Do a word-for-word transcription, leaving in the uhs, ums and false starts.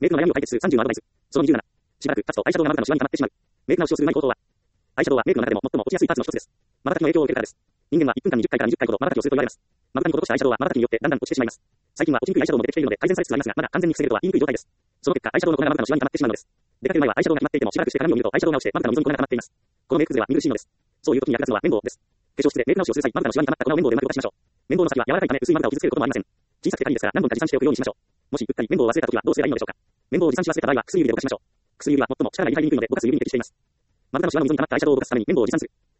メイクの悩みを解決するさんじゅうのアドバイス。そのにじゅうなな。しばらく経つとアイシャドウがまぶたのシワに溜まってしまう。メイク直しをする前に行動は、アイシャドウはメイクの中でも最も落ちやすいパーツの一つです。瞬きの影響を受けるからです。人間はいっぷんかんにじゅっかいからにじゅっかいほど瞬きをすると言われます。瞬きに施したアイシャドウは瞬きによってだんだん落ちてしまいます。最近は落ちにくいアイシャドウも出てきているので改善されつつありますが、まだ完全に防げるとは言いにくい状態です。その結果、アイシャドウの粉がまぶたのシワに溜まってしまうのです。出かける前はアイシャドウが溜まっていてもしばらくして鏡を見るとアイシャドウが落ちてまぶたの溝に粉が溜まっています。このメイク崩れは見苦しいのです。そういう時に役立つのは綿棒です。化粧室でメイク直しをする際、まぶたのシワに溜まった粉を綿棒でうまく動かしましょう。綿棒の先は柔らかいため薄いまぶたを傷つけることもありません。小さくて軽いですから何本か持参しておくようにしましょう。もしうっかり綿棒を忘れた時はどうすればいいのでしょうか。綿棒を持参し忘れた場合は薬指で動かしましょう。薬指は最も力が入りにくいので動かす指に適しています。まぶたのシワの溝に溜まったアイシャドウを動かすために綿棒を持参する。